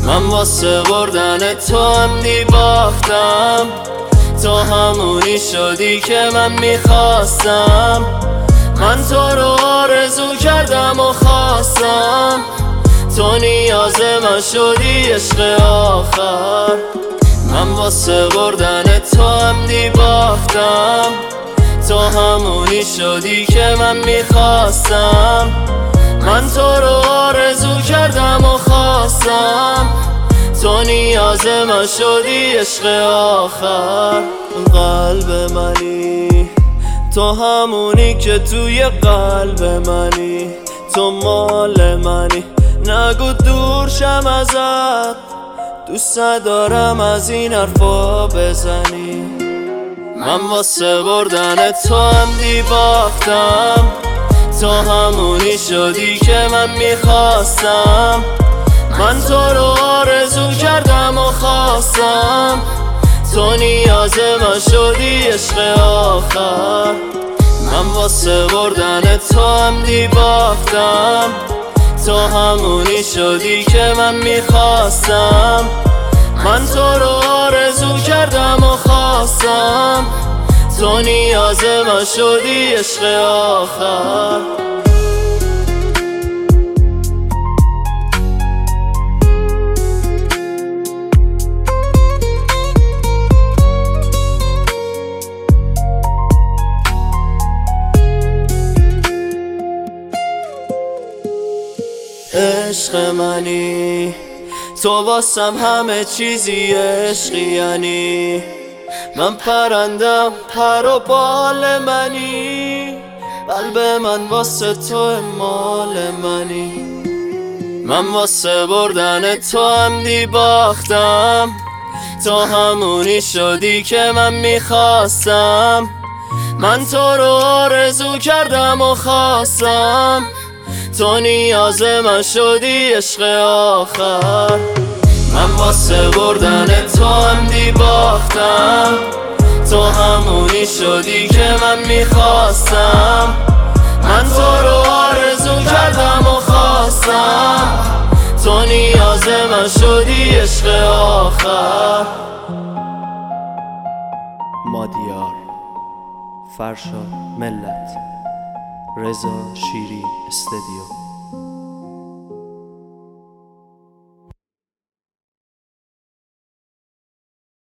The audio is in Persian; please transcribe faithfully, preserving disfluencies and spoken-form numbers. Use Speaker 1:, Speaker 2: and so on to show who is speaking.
Speaker 1: من واسه بردن تو عمدی باختم، تو همونی شدی که من میخواستم. من تو رو آرزو کردم و خواستم، تو نیاز من شدی عشق آخر. من واسه بردن تو عمدی باختم، تو همونی شدی که من میخواستم. من تو رو آرزو کردم و خواستم، تو نیاز من شدی عشق آخر. قلب منی، تو همونی که توی قلب منی، تو مال منی، نگو دور شم ازت، دوست دارم از این حرفا بزنی. من واسه بردن تو عمدی باختم، تو همونی شدی که من میخواستم. من تو رو آرزو کردم و خواستم، تو نیاز من شدی عشق آخر. من واسه بردن تو عمدی باختم، تو همونی شدی که من میخواستم. من تو رو آرزو کردم و خواستم، تو نیاز من شدی عشق آخر. عشق منی، تو واسم همه چیزی، عشقی یعنی من پرندم، پر و بال منی، قلب من واسه تو مال منی. من واسه بردن تو عمدی باختم، تو همونی شدی که من میخواستم. من تو رو آرزو کردم و خواستم، تو نیاز من شدی عشق آخر. من واسه بردن تو عمدی باختم، تو همونی شدی که من میخواستم. من تو رو آرزو کردم و خواستم، تو نیاز من شدی عشق آخر.
Speaker 2: مادیار، فرشاد ملت، رضا شیری استدیو.